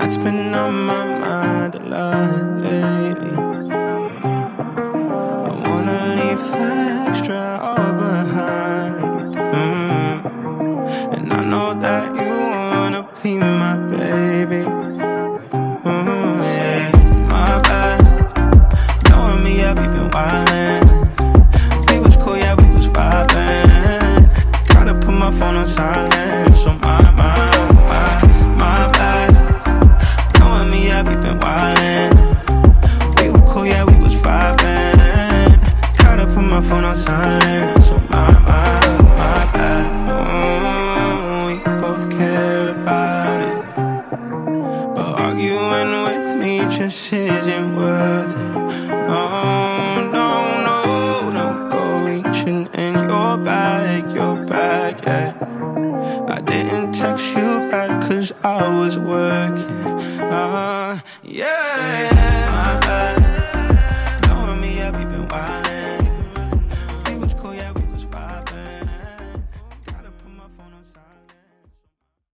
What's been on my mind a lot lately? I wanna leave the extra all behind. And I know that you wanna be my baby. Yeah, my bad. Knowing me, yeah, we been wildin'. We was cool, yeah, we was vibin'. Gotta put my phone on silent, so my bad. Knowing me, yeah, we been wildin'. We were cool, yeah, we was vibin'. Gotta put my phone on silent, so my bad. We both care about it, but arguing with me just isn't worth it. No, don't go reaching in your bag, yeah. I didn't text you back 'cause I was working. Yeah, my bad.